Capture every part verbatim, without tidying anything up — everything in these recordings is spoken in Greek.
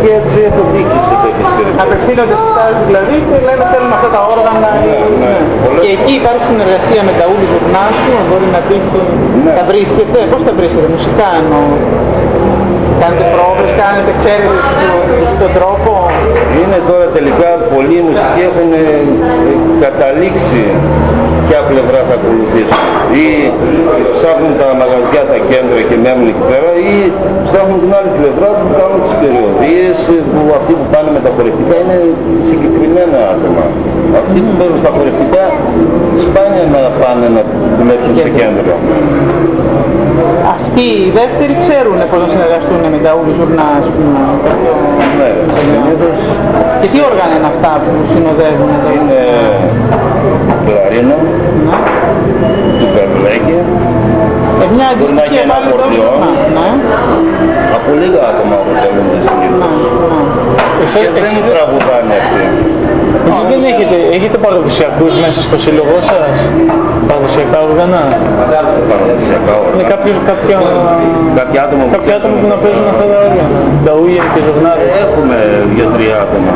και έτσι έχω τύχει σε τέτοιες περιπτώσεις. Απευθύνονται σε εσάς δηλαδή και λένε θέλουμε αυτά τα όργανα. Ναι, ναι. Ναι. Και εκεί υπάρχει συνεργασία με τα ούλη Ζουρνάσου, μπορεί να τύχει, ναι. Τα βρίσκετε, πώς τα βρίσκετε, μουσικά εννοώ. Κάνετε πρόβες, κάνετε, ξέρετε στον τρόπο. Είναι τώρα τελικά πολλοί μουσικοί έχουν ε, καταλήξει ποια πλευρά θα ακολουθήσουν. Ή ψάχνουν τα μαγαζιά, τα κέντρα και μένουν εκεί πέρα, ή ψάχνουν την άλλη πλευρά που κάνουν τις περιοδίες, που αυτοί που πάνε με τα χορευτικά είναι συγκεκριμένα άτομα. Αυτοί που παίρνουν στα χορευτικά σπάνια να πάνε να δουλέψουν σε κέντρο. Αυτοί οι δεύτεροι ξέρουν πώς να συνεργαστούν με τα ούλη Ζουρνά, ας πούμε. Ναι, συνήθως. Και τι όργανα είναι αυτά που συνοδεύουν? Είναι κλαρίνο, του Καρβλέκη, ε, μια αντιστοιχεία πάλι το Ζουρνά. Ναι. Από λίγα άτομα αποτελούνται συνήθως. Και δεν τραγουδάνε αυτοί. Εσείς δεν έχετε, έχετε παραδοσιακούς μέσα στο σύλλογό σας, παραδοσιακά όργανα? Παραδοσιακά όργανα. Είναι κάποιος, κάποια, κάποια άτομα που, κάποια άτομα που να παίζουν αυτά τα όργανα, τα ούλια και ζουρνάδες. Έχουμε δύο-τρία άτομα.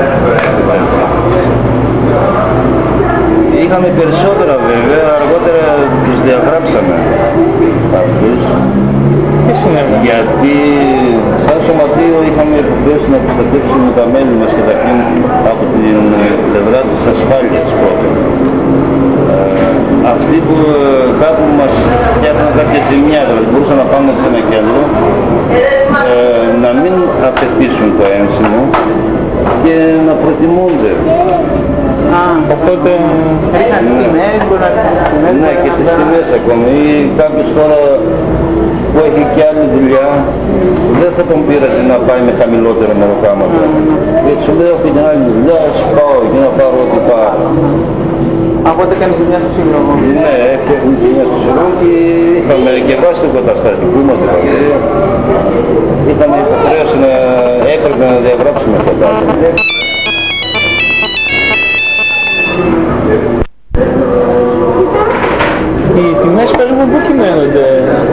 Είχαμε περισσότερα βέβαια, αργότερα τους διαγράψαμε αυτούς. Τι συνέβη? Γιατί σαν σωματείο είχαμε υποχρέωση να προστατεύσουμε τα μέλη μας και τα κλείνουμε από την πλευρά της ασφάλειας πρώτα. Ε, αυτοί που κάπου μας φτιάχνουν κάποια ζημιά, δηλαδή μπορούσαν να πάνε σε ένα κέντρο, ε, να μην απαιτήσουν το ένσημο και να προτιμούνται. Α, οπότε ρίχναν τις τιμές, μπορεί να ρίχναν τις τιμές. Ναι, και στις τιμές ακόμη. Ή κάποιος τώρα που έχει και άλλη δουλειά, δεν θα τον πείραζε να πάει με χαμηλότερα μεροκάματα. Γιατί σου λέει έχω την άλλη δουλειά, ας πάω εκεί να πάρω ό,τι πάρω. Οπότε κάνεις ζημιά στο σύλλογο. Ναι, έχει ζημιά στο σύλλογο και είχαμε και βάσει του καταστατικού μας δηλαδή. Είχαμε υποχρέωση να έπρεπε να διαγράψουμε αυτά τα άτομα. Οι τιμές περίπου πού κυμαίνονται?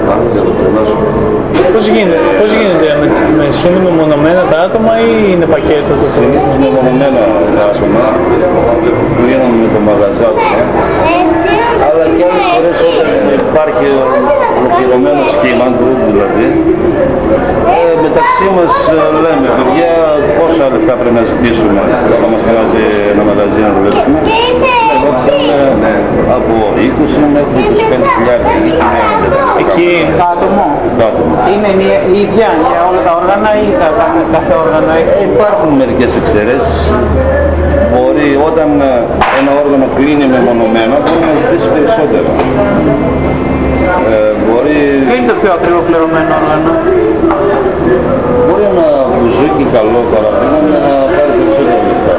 Πώς γίνεται, πώς γίνεται με τις τιμές? Είναι μεμονωμένα τα άτομα ή είναι πακέτο? Συνήθως μεμονωμένα τα άτομα που γίνονται με το μαγαζά του. Αλλά και άλλες φορές όταν υπάρχει ολοκληρωμένο σχήμα, δηλαδή, ε, μεταξύ μας λέμε, παιδιά, πόσα λεφτά πρέπει να ζητήσουμε να μας βγάζει ένα μαγαζί να δουλέψουμε. Εγώ θέλουμε από είκοσι μέχρι είκοσι πέντε χιλιάδες. Εκεί Το άτομο είναι η ίδια για όλα τα όργανα ή τα κάθε όργανο έχει? Υπάρχουν μερικές εξαιρέσεις. Μπορεί όταν ένα όργανο κλείνει μεμονωμένα μπορεί να ζητήσει περισσότερο. Ε, μπορεί... Ποιο είναι το πιο ακριβό πληρωμένο όργανο? Μπορεί ένα μπουζούκι καλό παραδείγμα να πάρει περισσότερα λεφτά.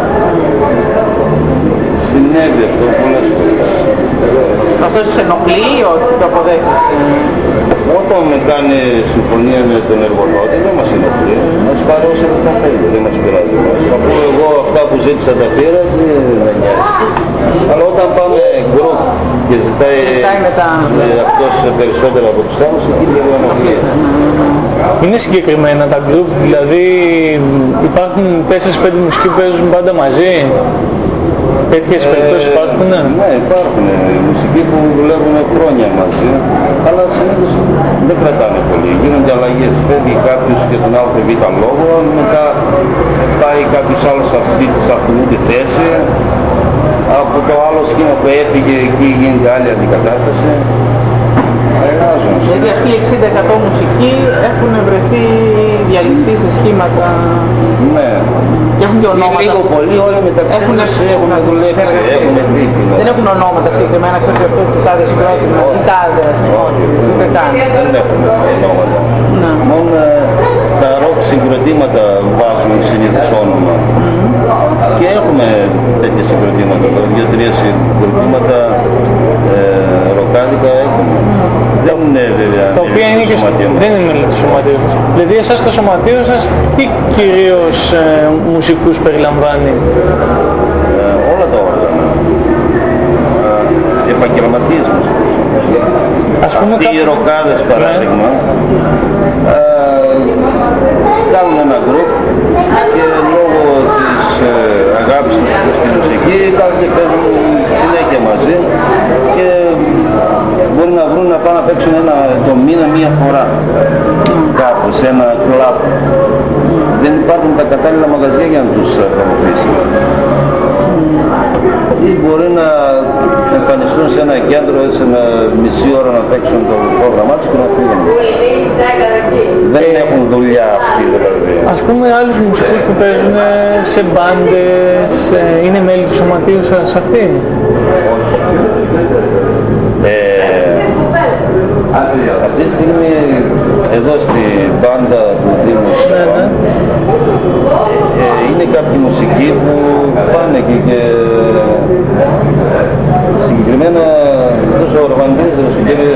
Συνέβη αυτό πολλές φορές. Αυτό σε ενοχλεί ή όχι, το αποδέχεσαι? Όταν με κάνει συμφωνία με τον εργοδότη δεν μας ενοχλεί. Μας πάρει όσα λεφτά θέλει, δεν μας πειράζει μας. Αφού εγώ αυτά που ζήτησα τα πήρα δεν με νοιάζει. Αλλά όταν πάμε γκρουπ και ζητάει μετά αυτός περισσότερο από τους άλλους, εκεί λίγο ενοχλεί. είναι συγκεκριμένα τα γκρουπ, δηλαδή υπάρχουν τέσσερις πέντε μουσικοί που παίζουν πάντα μαζί? Τέτοιες ε, περιπτώσεις υπάρχουν? Ναι, ναι υπάρχουν. Μουσικοί που δουλεύουν χρόνια μαζί, αλλά συνήθως δεν κρατάνε πολύ. Γίνονται αλλαγές. Φεύγει κάποιος και τον άλλο φεύγει ήταν λόγο, μετά πάει κάποιος άλλος σε αυτή, σε αυτήν τη θέση. Από το άλλο σχήμα που έφυγε εκεί γίνεται άλλη αντικατάσταση. Αλλάζουν. Γιατί αυτοί οι εξήντα τοις εκατό μουσικοί έχουν βρεθεί διαλυθεί σε σχήματα. Ναι. Και έχουν και ονόματα. Λίγο πολύ όλοι μεταξύ έχουν, έχουν δουλέψει, έχουν δίκη. Δεν έχουν ονόματα συγκεκριμένα, ξέρω ότι αυτό το τάδε συγκρότημα, ή τάδε, όχι, δεν κάνει. Δεν έχουν ονόματα. Μόνο τα ροκ συγκροτήματα βάζουν συνήθως όνομα. Και έχουμε τέτοια συγκροτήματα, δύο-τρία συγκροτήματα ροκάδικα έχουμε. Δεν είναι βέβαια τα οποία είναι και δεν είναι μέλη του σωματείου σας. Δηλαδή εσάς το σωματείο σας τι κυρίως ε, μουσικούς περιλαμβάνει? Ε, όλα τα όργανα. Ε, επαγγελματίες μουσικούς. Ας πούμε αυτοί οι ροκάδες παράδειγμα, ναι. ε, κάνουν ένα γκρουπ και εκεί κάθονται και παίζουν συνέχεια μαζί και μπορεί να βρουν να πάνε να παίξουν ένα το μήνα μία φορά κάπου σε ένα κλαμπ. Δεν υπάρχουν τα κατάλληλα μαγαζιά για να τους ακολουθήσει. Ή μπορεί να εμφανιστούν σε ένα κέντρο, σε ένα μισή ώρα να παίξουν το πρόγραμμά τους και να φύγουν. Δεν έχουν δουλειά αυτοί δηλαδή. Ας πούμε άλλους μουσικούς που παίζουν σε μπάντες, είναι μέλη του σωματείου σας αυτοί? Ε, αυτή τη στιγμή εδώ στη μπάντα του Δήμου ναι, ναι. Ε, είναι κάποιοι μουσικοί που πάνε εκεί και συγκεκριμένα αυτός ο Ορβανδίζος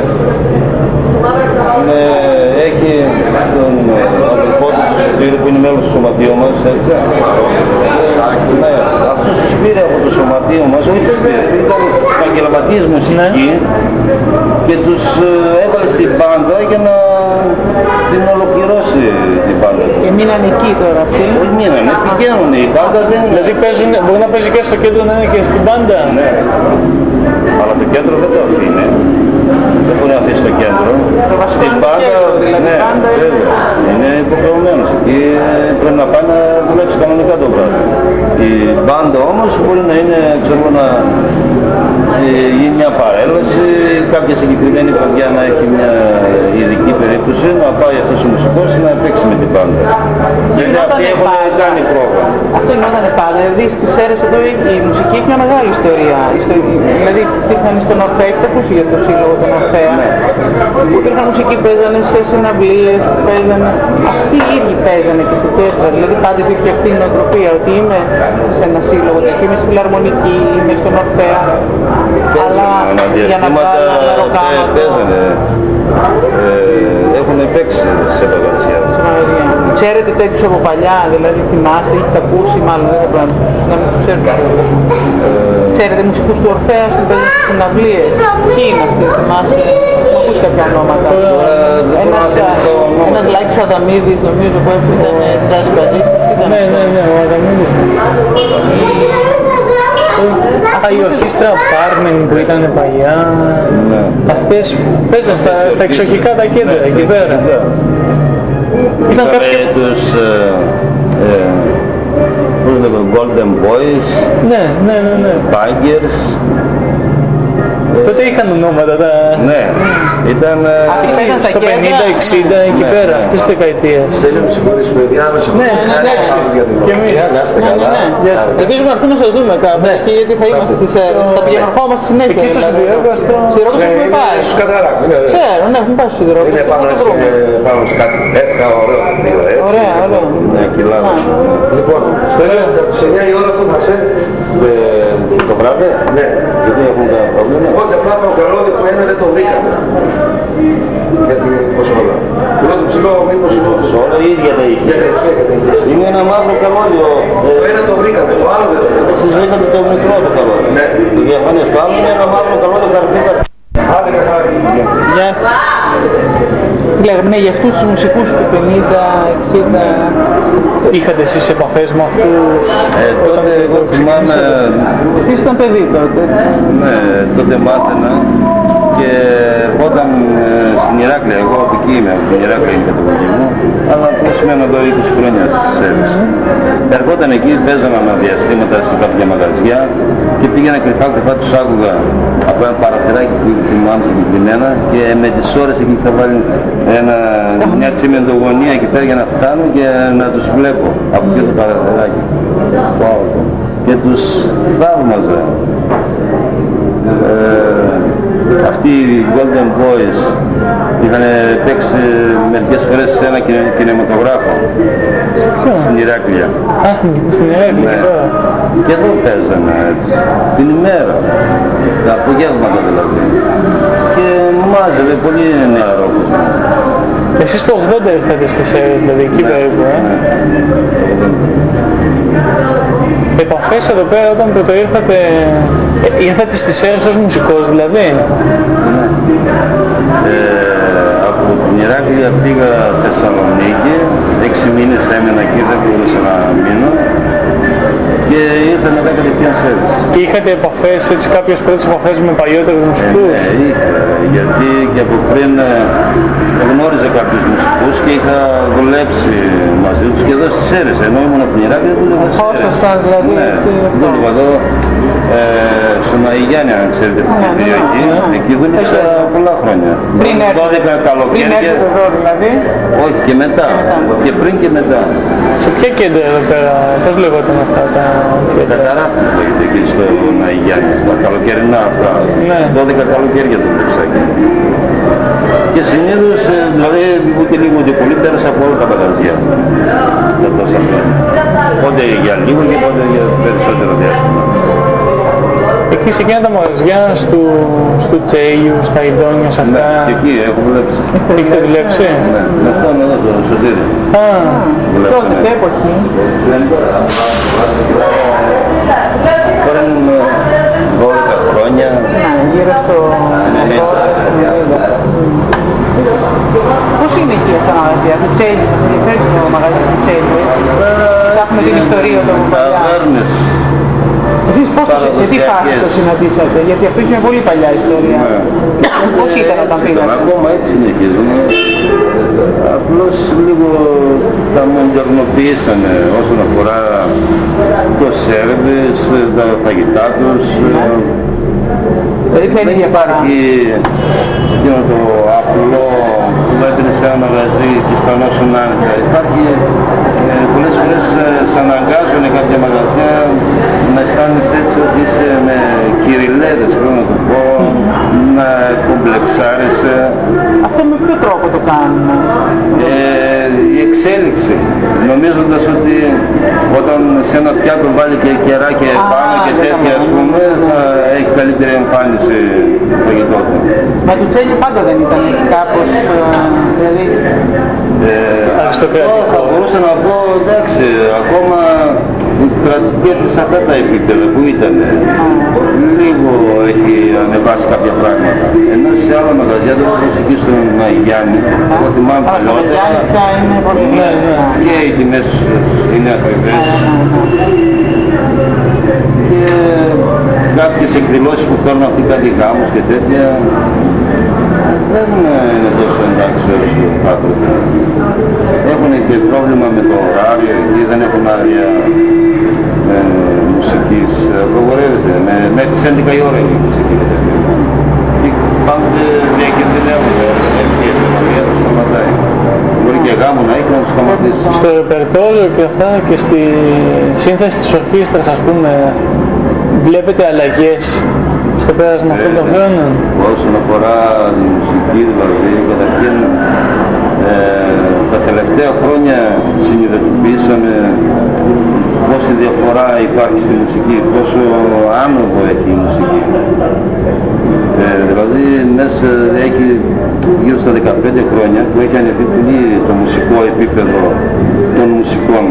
έχει τον αδελφό του Σωτήρη που είναι μέλος του σωματείου μας, έτσι. Ναι, αυτός τους πήρε από το σωματείο μας, όχι τους πήρε, ήταν επαγγελματίες μουσικοί και τους έβαλε στην μπάντα για να την ολοκληρώσει την μπάντα. Και μείνανε εκεί τώρα αυτοί? Όχι μείνανε, πηγαίνουν, η μπάντα δεν είναι. Δηλαδή παίζουν, μπορεί να παίζει και στο κέντρο να είναι και στην μπάντα? Ναι, αλλά το κέντρο δεν το αφήνει. Δεν μπορεί να αφήσει το κέντρο. Στην μπάντα, ναι, βέβαια, είναι υποχρεωμένος. Εκεί πρέπει να πάει να δουλέψει κανονικά το βράδυ. Η μπάντα όμως μπορεί να είναι, ξέρω, να γίνει μια παρέλαση, κάποια συγκεκριμένη παιδιά να έχει μια ειδική περίπτωση, να πάει αυτός ο μουσικός να παίξει με την μπάντα. Δηλαδή αυτοί έχουν κάνει πρόγραμμα. Αυτό γινόταν πάντα. Δηλαδή στις Σέρρες εδώ η μουσική έχει μια μεγάλη ιστορία. Δηλαδή υπήρχαν στον Ορφέα, έχετε ακούσει για το σύλλογο των Ορφέα. Ναι. Που υπήρχαν μουσικοί που παίζανε σε συναυλίες, που παίζανε. Αυτοί οι ίδιοι παίζανε και σε κέντρα. Δηλαδή πάντα υπήρχε αυτή η νοοτροπία ότι είμαι σε ένα σύλλογο, ότι είμαι στη φιλαρμονική, είμαι στον Ορφέα. Αλλά για να βγάλω αεροκάματα. Παίζανε. Έχουν παίξει σε μαγαζιά. Ξέρετε τέτοιους από παλιά, δηλαδή θυμάστε, έχετε ακούσει, μάλλον δεν θα πρέπει να μην τους ξέρετε. Ξέρετε μουσικούς του Ορφέα που παίζουν στις συναυλίες? Ποιοι είναι αυτοί, θυμάσαι? Μου ακούς κάποια ονόματα? Ένας Λάκης Αδαμίδης νομίζω που ήταν τζάζ μπαζίστης. Ναι, ναι, ναι, ο Αδαμίδης. Α, η ορχήστρα Πάρμεν που ήταν παλιά, ναι. Αυτές παίζαν στα, στα εξοχικά τα κέντρα, ναι, εκεί πέρα. Ναι. Ήταν κάποιοι... τους ε, ε, Golden Boys, ναι, ναι, ναι, ναι. Baggers. Τότε είχαν ονόματα τα... Ναι, ήταν στο πενήντα εξήντα εκεί πέρα, αυτές τις δεκαετίες. Στέλνω, με συγχωρείς παιδιά, με συγχωρείς. Ναι, εντάξει. Και εμείς. Να είστε καλά. Ελπίζουμε να έρθουμε να σας δούμε κάπου, γιατί θα είμαστε στις Σέρρες. Θα πηγαινορχόμαστε συνέχεια. Εκεί στο Σιδηρόγκο, στο... Σιδηρόγκο έχουμε πάει. Στους καταράκους. Ξέρω, ναι, έχουμε πάει στο Σιδηρόγκο. Είναι πάνω σε κάτι εύκα, ωραίο. Ωραία, ωραίο. Ναι, κιλάδα. Λοιπόν, Στέλνω, στις εννιά η ώρα αυτό θα σε... Το βράδυ, ναι. Γιατί έχουν τα πρόβλημα. Όχι, απλά το καλώδι του ένα δεν το βρήκαμε. Γιατί πως όλα. Του λέω το ψηλό, μήπως είναι όντως. Όλα η ίδια τα είχε. Είναι ένα μαύρο καλώδιο. Το ένα το βρήκαμε, το άλλο δεν το βρήκαμε. Εσείς βρήκατε το μικρό το καλώδιο. Ναι. Το διαφανές. Το άλλο είναι ένα μαύρο καλώδιο καρφίδα. Άντε καθάρι. Γεια σας. Λέγαμε, ναι, για αυτούς τους μουσικούς του πενήντα εξήντα... Είχατε εσείς επαφές με αυτούς? Ε, τότε εγώ θυμάμαι... Εσείς ήταν παιδί τότε, έτσι? Ναι, τότε μάθαινα και ερχόταν στην Ηράκλεια, εγώ από εκεί είμαι, από την Ηράκλεια είναι η καταγωγή μου, αλλά απλώς μένω εδώ είκοσι χρόνια στις Σέρρες. Ερχόταν εκεί, παίζανε αναδιαστήματα σε κάποια μαγαζιά και πήγαινα κρυφά κρυφά τους άκουγα από ένα παραθυράκι που θυμάμαι συγκεκριμένα και με τις ώρες εκεί είχα βάλει ένα, μια τσιμεντογωνία εκεί πέρα για να φτάνω και να τους βλέπω από εκεί το παραθυράκι. Και τους θαύμαζα. Ε, αυτοί οι Golden Boys είχαν παίξει μερικές φορές σε ένα κινηματογράφο στην Ηράκλεια. Α, στην, στην Ηράκλεια, ναι. Και εδώ παίζανε έτσι, την ημέρα, τα απογεύματα δηλαδή. Και μάζευε πολύ νεαρό κόσμο. Εσείς το ογδόντα ήρθατε στις Σέρρες, δηλαδή εκεί περίπου, ε? Ναι. Επαφές εδώ πέρα όταν πρώτο ήρθατε, ε, ήρθατε στις Σέρρες ως μουσικός δηλαδή? Ναι. Ε, από την Ηράκλεια πήγα Θεσσαλονίκη, έξι μήνες έμενα εκεί, δεν μπορούσα να μείνω και ήρθα να μετά κατευθείαν σέρβις. Και είχατε επαφές, έτσι κάποιες πρώτες επαφές με παλιότερους μουσικούς? Ε, ναι, είχα, γιατί και από πριν γνώριζα κάποιους μουσικούς και είχα δουλέψει μαζί τους και εδώ στις Σέρρες, ενώ ήμουν από την Ιράκ και δούλευα στις Σέρρες. Ώσασταν δηλαδή, ναι, έτσι, δούλευα εδώ, ε, στον Αϊγιάννη, αν ξέρετε αυτή την περιοχή, εκεί δούλεψα πολλά χρόνια. Πριν δώδεκα καλοκαίρια. Πριν έρθετε εδώ δηλαδή? Όχι, και μετά, και πριν και μετά. Σε ποια κέντρα εδώ πέρα, πώς λεγόταν αυτά τα κέντρα? Καταρράκτης λέγεται εκεί στον Αϊγιάννη, τα καλοκαιρινά αυτά. Ναι. δώδεκα καλοκαίρια δούλεψα εκεί. Και συνήθως, δηλαδή, ούτε λίγο ούτε πολύ, πέρασα από όλα τα μαγαζιά στα τόσα χρόνια. Πότε για λίγο και πότε για περισσότερο διάστημα. Εκεί σε εκείνα τα μαγαζιά, στο, στο Τσέιου, στα Ιδόνια, σε αυτά... Ναι, και εκεί έχω δουλέψει. Έχετε δουλέψει? Ναι, με αυτόν εδώ στο Σωτήρι. Α, Τότε, ποια εποχή? Τώρα ήμουν δώδεκα χρόνια. Ναι, γύρω στο ενενήντα. Πώς είναι εκεί αυτά τα μαγαζιά, του Τσέιου, μας ενδιαφέρει το μαγαζί του Τσέιου, έτσι? Θα έχουμε την ιστορία του παλιά. Ταβέρνες. Εσείς πώς το, σε τι φάση το συναντήσατε, γιατί αυτό έχει μια πολύ παλιά ιστορία. Ναι. Πώς ήταν όταν πήγατε? Ακόμα έτσι συνεχίζουμε. Απλώς λίγο τα μοντερνοποιήσανε όσον αφορά το σέρβις, τα φαγητά τους. Δηλαδή ποια είναι η διαφορά? Εκείνο το απλό που έμπαινε σε ένα μαγαζί και αισθανόσουν άνετα. Υπάρχει ε, πολλές φορές ε, σε αναγκάζουν κάποια μαγαζιά να αισθάνεσαι έτσι ότι είσαι με κυριλέδες, πρέπει να το πω, να κομπλεξάρεσαι. Αυτό με ποιο τρόπο το κάνουν? Ε, η εξέλιξη, νομίζοντας ότι όταν σε ένα πιάτο βάλει και κεράκια επάνω και τέτοια, ας πούμε, θα έχει καλύτερη εμφάνιση το φαγητό του. Μα του Τσέιου πάντα δεν ήταν έτσι κάπως, δηλαδή... Ε, αυτό θα μπορούσα να πω, εντάξει, ακόμα κρατιέται σε αυτά τα επίπεδα που ήταν. Λίγο έχει ανεβάσει κάποια πράγματα. Ενώ σε άλλα μαγαζιά, δεν μπορείς εκεί στον Αϊγιάννη, εγώ θυμάμαι παλιότερα, και οι τιμές είναι ακριβές. Και κάποιες εκδηλώσεις που παίρνουν αυτοί κάτι γάμους και τέτοια, δεν είναι τόσο εντάξει όσο θα έπρεπε. Έχουν και πρόβλημα με το ωράριο, εκεί δεν έχουν άδεια ε, μουσικής. Προγορεύεται, με, μέχρι τις έντεκα η ώρα είναι η μουσική και τέτοια. Και πάντοτε διακινδυνεύουν, έχει ευνομία, το σταματάει. Μπορεί και γάμο να έχει να το σταματήσει. Στο ρεπερτόριο και αυτά και στη σύνθεση της ορχήστρας, ας πούμε, βλέπετε αλλαγές στο πέρασμα αυτών των χρόνων? Όσον αφορά τη μουσική, δηλαδή, καταρχήν ε, τα τελευταία χρόνια συνειδητοποιήσαμε πόση διαφορά υπάρχει στη μουσική, πόσο άνοδο έχει η μουσική. Ε, δηλαδή μέσα έχει γύρω στα δεκαπέντε χρόνια που έχει ανεβεί πολύ το μουσικό επίπεδο των μουσικών.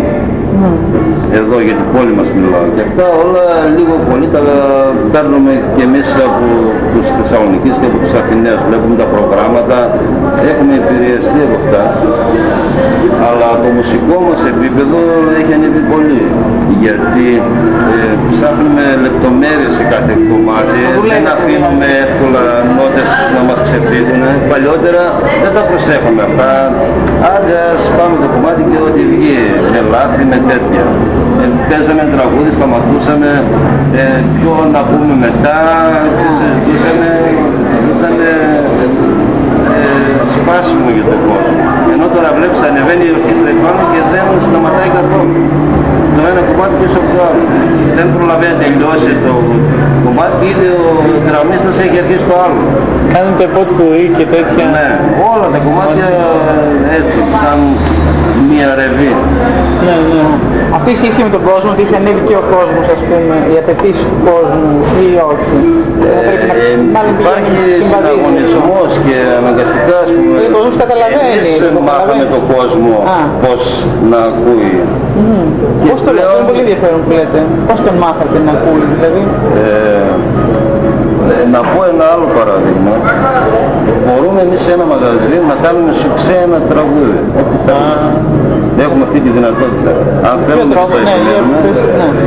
Εδώ για την πόλη μας μιλάω. Και αυτά όλα λίγο πολύ τα παίρνουμε και εμείς από τους Θεσσαλονικείς και από τους Αθηναίους. Βλέπουμε τα προγράμματα, έχουμε επηρεαστεί από αυτά. Αλλά το μουσικό μας επίπεδο έχει ανέβει πολύ. Γιατί ε, ψάχνουμε λεπτομέρειες σε κάθε κομμάτι, δεν αφήνουμε εύκολα νότες να μας ξεφύγουν. Παλιότερα δεν τα προσέχουμε αυτά. Άντε ας πάμε το κομμάτι και ό,τι βγει, με λάθη, με τέτοια. Ε, παίζαμε τραγούδι, σταματούσαμε, ε, ποιο να πούμε μετά και συζητούσαμε, ήταν ε, ε, σπάσιμο για τον κόσμο. Ενώ τώρα βλέπεις ανεβαίνει η ορχήστρα επάνω και δεν σταματάει καθόλου. Το ένα κομμάτι πίσω από το άλλο. Δεν προλαβαίνει να τελειώσει το κομμάτι και ήδη ο δραμίστας έχει αρχίσει το άλλο. Κάνετε πότε μπορεί και τέτοια? Ναι, όλα τα κομμάτια έτσι, σαν μία ρεβή. Ναι, ναι. Αυτή η σχέση με τον κόσμο, ότι είχε ανέβει και ο κόσμος, ας πούμε, οι απαιτήσεις του κόσμου ή όχι? Ε, υπάρχει συναγωνισμός και αναγκαστικά, ας πούμε, ο κόσμος καταλαβαίνει. εμείς μάθαμε τον κόσμο πώς να ακούει. Mm. Πώς το λέτε, είναι πολύ ενδιαφέρον που λέτε. Πώς τον μάθατε να ακούει, δηλαδή? Ε, να πω ένα άλλο παράδειγμα. Μπορούμε εμείς σε ένα μαγαζί να κάνουμε σουξέ ένα τραγούδι. Ό,τι θέλουμε. Έχουμε αυτή τη δυνατότητα. Αν θέλουμε να το